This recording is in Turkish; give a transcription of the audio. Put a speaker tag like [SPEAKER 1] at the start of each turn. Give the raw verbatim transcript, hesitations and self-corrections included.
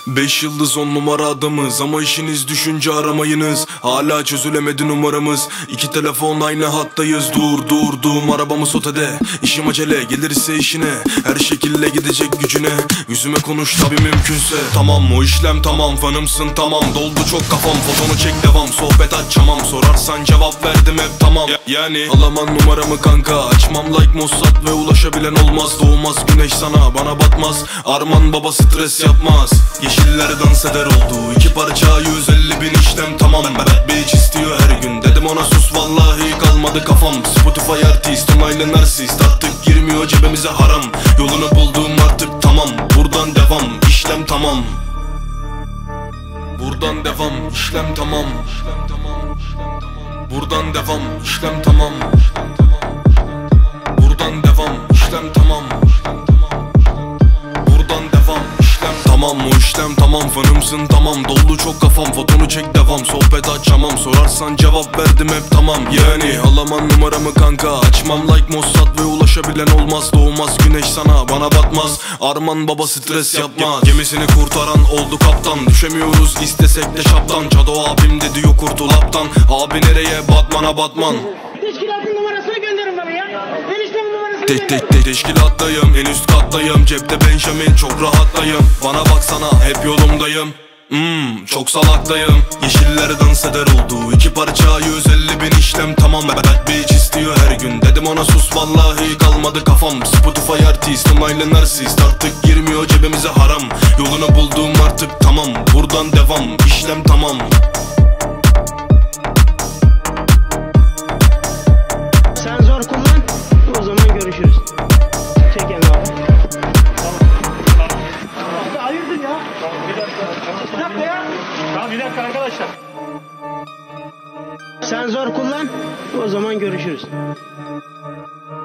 [SPEAKER 1] Beş yıldız on numara adamız ama işiniz düşünce aramayınız. Hala çözülemedi numaramız. İki telefon aynı hattayız. Dur dur dur arabamı sotede. İşim acele gelirse işine. Her şekilde gidecek gücüne. Yüzüme konuş tabi mümkünse. Tamam o işlem tamam, fanımsın tamam. Doldu çok kafam, fotonu çek devam. Sohbet açamam, sorarsan cevap verdim hep tamam. ya, Yani alaman numaramı kanka. Açmam like Mossad ve ulaşabilen olmaz. Doğmaz güneş sana, bana batmaz. Arman baba stres yapmaz. Yeşiller dans eder oldu. İki parça yüz elli bin işlem tamam. Bad bitch istiyor her gün. Dedim ona sus vallahi kalmadı kafam. Spotify artist, onaylı narsist. Artık girmiyor cebimize haram. Yolunu buldum artık tamam. Buradan devam, işlem tamam. Buradan devam, işlem tamam. Buradan devam, işlem tamam. Buradan devam, işlem tamam. Buradan devam, işlem tamam. O işlem tamam, fanımsın tamam. Doldu çok kafam, fotonu çek devam. Sohbet açamam, sorarsan cevap verdim hep tamam. Yani alaman numaramı kanka. Açmam like Mossad ve ulaşabilen olmaz. Doğmaz güneş sana, bana batmaz. Arman baba stres yapmaz. Gemisini kurtaran oldu kaptan. Düşemiyoruz istesek de şaptan. Cado abim dedi yok kurtul aptan. Abi nereye? Batmana Batman.
[SPEAKER 2] Teşkilatın numarasını gönderin bana ya. Eniştemin numarasını
[SPEAKER 1] Tek tek tek teşkilattayım, en üst kattayım. Cepte Benjamin, çok rahattayım. Bana baksana hep yolumdayım. Hmm, çok salaktayım. Yeşiller dans eder oldu. İki parça yüz elli bin işlem tamam. Bad bitch istiyor her gün. Dedim ona sus vallahi kalmadı kafam. Spotify artist, onaylı narsist. Artık girmiyor cebimize haram. Yolunu buldum artık tamam. Buradan devam, işlem tamam.
[SPEAKER 2] Sen zor kullan. O zaman görüşürüz. Çek elini abi. Abi hayırdır ya?
[SPEAKER 3] Bir dakika.
[SPEAKER 2] Bir dakika ya.
[SPEAKER 3] Tamam bir dakika arkadaşlar.
[SPEAKER 2] Sen zor kullan. O zaman görüşürüz.